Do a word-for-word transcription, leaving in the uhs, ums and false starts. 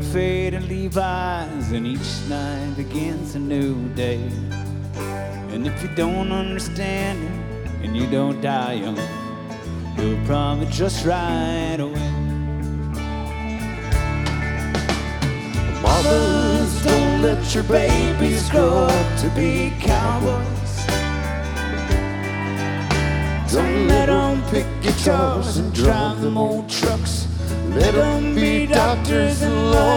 faded Levi's, and each night begins a new day. And if you don't understand it, and you don't die young, you'll probably just ride away. Mothers, don't let your babies grow up to be cowboys. Don't let them pick guitars and drive them old trucks. Let them be doctors and lawyers.